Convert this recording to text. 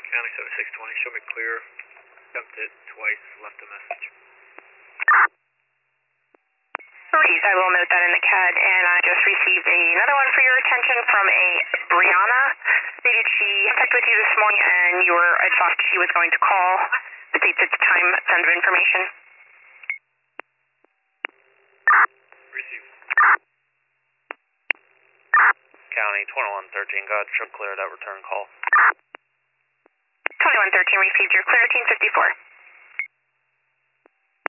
County 7620, show me clear. Jumped it twice, left a message. Breeze, I will note that in the CAD, and I just received another one for your attention from a Brianna. Stated she checked with you this morning and you were advised she was going to call. States it's time send of information. Received. County 2113, got show clear that return call. 2113 received your clear, team 54.